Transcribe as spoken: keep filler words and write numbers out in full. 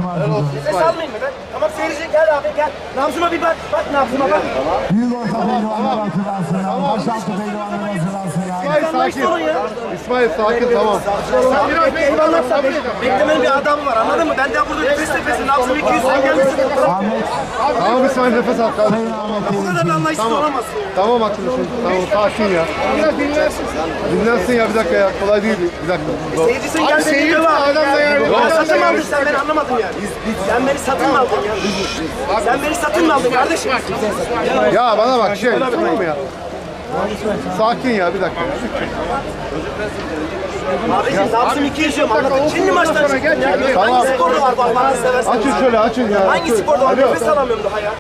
Nefes almayayım mı ben? Tamam seyirci gel abi gel. Nabzıma bir bak. Bak nabzıma bak. Büyük orta pehlivanlar hazırlansınlar. Başaltı pehlivanlar hazırlansınlar. İsmail sakin. İsmail sakin tamam. Sen biraz bekle anlatsan. Beklemenin bir adabı var anladın mı? Ben de burada nefes nefese nabzım iki yüz sen gelmişsin. Ahmet Tamam İsmail nefes al. Tamam. Bu kadar da anlayışsız olamazsın. Tamam arkadaşım. Tamam sakin ya. Biraz dinlensin. Dinlensin ya bir dakika ya. Kolay değil bir dakika. Seyirci sen gel beni diyor abi. Ben satın mı aldın sen beni anlamadım yani. Sen beni satın mı aldın ya? Sen beni satın mı aldın kardeşim? Ya bana bak şey tamam mı ya? Sakin ya bir dakika. Abiciğim nabzım iki yüz diyorum anladın. Çinli maçtan çıktın ya. Tamam. Hangi sporda var bu Allah'ını seversen? Açın şöyle açın ya. Hangi sporda var? Nefes alamıyorum daha ya.